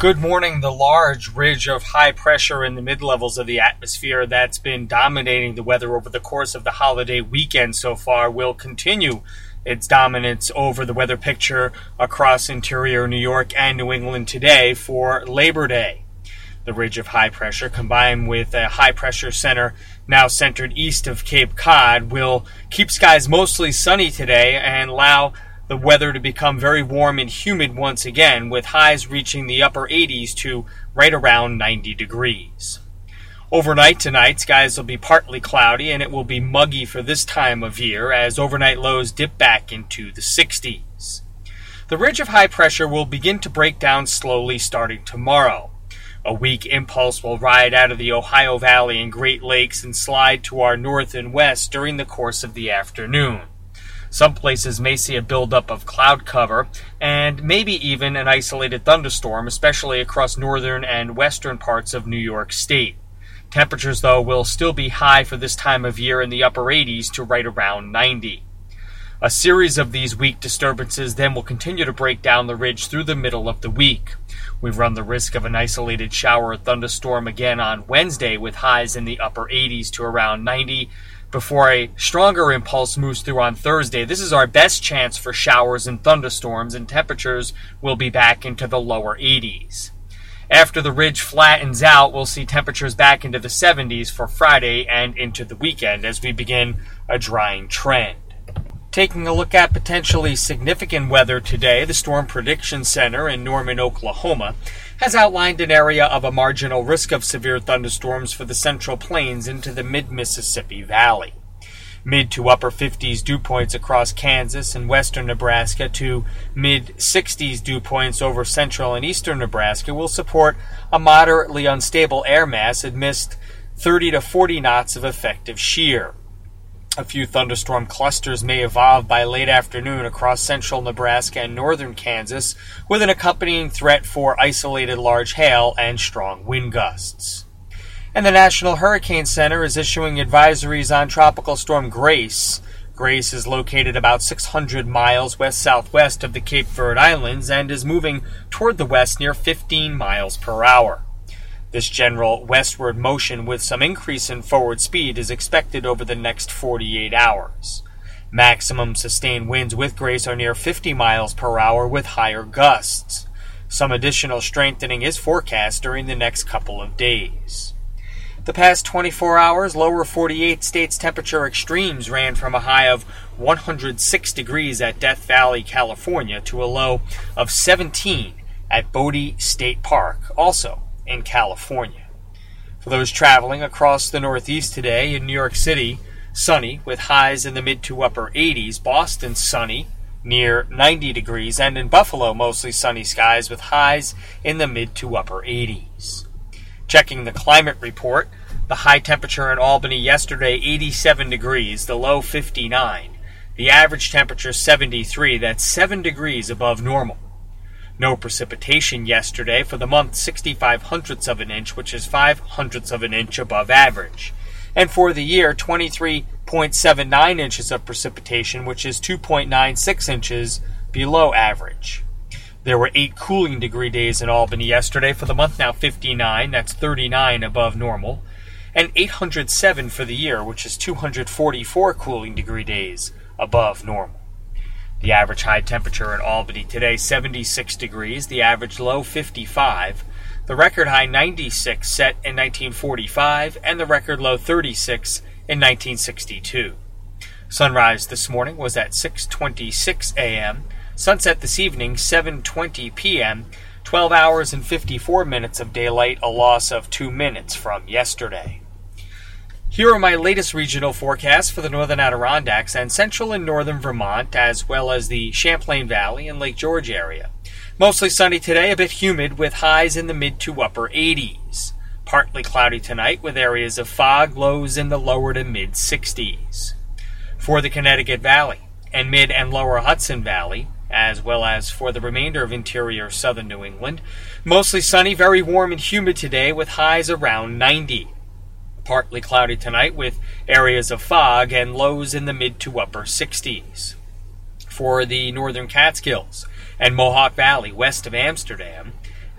Good morning. The large ridge of high pressure in the mid-levels of the atmosphere that's been dominating the weather over the course of the holiday weekend so far will continue its dominance over the weather picture across interior New York and New England today for Labor Day. The ridge of high pressure, combined with a high-pressure center now centered east of Cape Cod, will keep skies mostly sunny today and allow the weather to become very warm and humid once again, with highs reaching the upper 80s to right around 90 degrees. Overnight tonight, skies will be partly cloudy and it will be muggy for this time of year as overnight lows dip back into the 60s. The ridge of high pressure will begin to break down slowly starting tomorrow. A weak impulse will ride out of the Ohio Valley and Great Lakes and slide to our north and west during the course of the afternoon. Some places may see a buildup of cloud cover and maybe even an isolated thunderstorm, especially across northern and western parts of New York State. Temperatures, though, will still be high for this time of year in the upper 80s to right around 90. A series of these weak disturbances then will continue to break down the ridge through the middle of the week. We run the risk of an isolated shower or thunderstorm again on Wednesday with highs in the upper 80s to around 90. Before a stronger impulse moves through on Thursday. This is our best chance for showers and thunderstorms, and temperatures will be back into the lower 80s. After the ridge flattens out, we'll see temperatures back into the 70s for Friday and into the weekend as we begin a drying trend. Taking a look at potentially significant weather today, the Storm Prediction Center in Norman, Oklahoma, has outlined an area of a marginal risk of severe thunderstorms for the Central Plains into the mid-Mississippi Valley. Mid to upper 50s dew points across Kansas and western Nebraska to mid-60s dew points over central and eastern Nebraska will support a moderately unstable air mass amidst 30 to 40 knots of effective shear. A few thunderstorm clusters may evolve by late afternoon across central Nebraska and northern Kansas, with an accompanying threat for isolated large hail and strong wind gusts. And the National Hurricane Center is issuing advisories on Tropical Storm Grace. Grace is located about 600 miles west-southwest of the Cape Verde Islands and is moving toward the west near 15 miles per hour. This general westward motion with some increase in forward speed is expected over the next 48 hours. Maximum sustained winds with Grace are near 50 miles per hour with higher gusts. Some additional strengthening is forecast during the next couple of days. The past 24 hours, lower 48 states temperature extremes ran from a high of 106 degrees at Death Valley, California, to a low of 17 at Bodie State Park, also in California. For those traveling across the Northeast today, in New York City, sunny with highs in the mid to upper 80s, Boston sunny near 90 degrees, and in Buffalo mostly sunny skies with highs in the mid to upper 80s. Checking the climate report, the high temperature in Albany yesterday 87 degrees, the low 59. The average temperature 73, that's 7 degrees above normal. No precipitation yesterday, for the month 65 hundredths of an inch, which is 5 hundredths of an inch above average. And for the year, 23.79 inches of precipitation, which is 2.96 inches below average. There were 8 cooling degree days in Albany yesterday, for the month now 59, that's 39 above normal, and 807 for the year, which is 244 cooling degree days above normal. The average high temperature in Albany today, 76 degrees, the average low 55, the record high 96 set in 1945, and the record low 36 in 1962. Sunrise this morning was at 6:26 a.m., sunset this evening 7:20 p.m., 12 hours and 54 minutes of daylight, a loss of 2 minutes from yesterday. Here are my latest regional forecasts for the northern Adirondacks and central and northern Vermont, as well as the Champlain Valley and Lake George area. Mostly sunny today, a bit humid with highs in the mid to upper 80s. Partly cloudy tonight with areas of fog, lows in the lower to mid 60s. For the Connecticut Valley and mid and lower Hudson Valley, as well as for the remainder of interior southern New England, mostly sunny, very warm and humid today with highs around 90. Partly cloudy tonight with areas of fog and lows in the mid to upper 60s. For the northern Catskills and Mohawk Valley west of Amsterdam,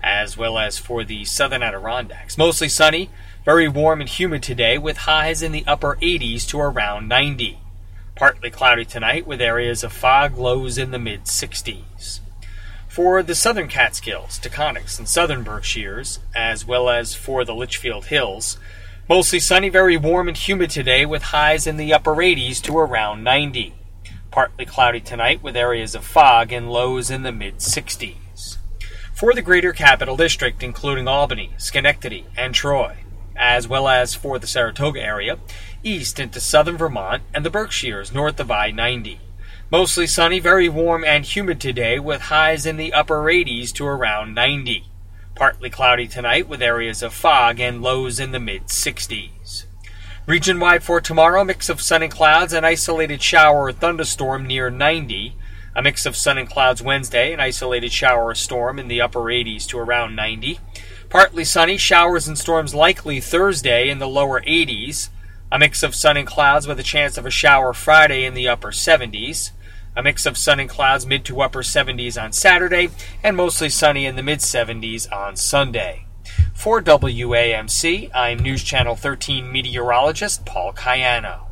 as well as for the southern Adirondacks. Mostly sunny, very warm and humid today with highs in the upper 80s to around 90. Partly cloudy tonight with areas of fog, lows in the mid-60s. For the southern Catskills, Taconics, and southern Berkshires, as well as for the Litchfield Hills, mostly sunny, very warm and humid today with highs in the upper 80s to around 90. Partly cloudy tonight with areas of fog and lows in the mid-60s. For the greater Capital District, including Albany, Schenectady, and Troy, as well as for the Saratoga area, east into southern Vermont and the Berkshires north of I-90. Mostly sunny, very warm and humid today with highs in the upper 80s to around 90. Partly cloudy tonight with areas of fog and lows in the mid-60s. Region-wide for tomorrow, mix of sun and clouds, an isolated shower or thunderstorm near 90. A mix of sun and clouds Wednesday, an isolated shower or storm in the upper 80s to around 90. Partly sunny, showers and storms likely Thursday in the lower 80s. A mix of sun and clouds with a chance of a shower Friday in the upper 70s. A mix of sun and clouds mid to upper 70s on Saturday, and mostly sunny in the mid-70s on Sunday. For WAMC, I'm News Channel 13 meteorologist Paul Cayano.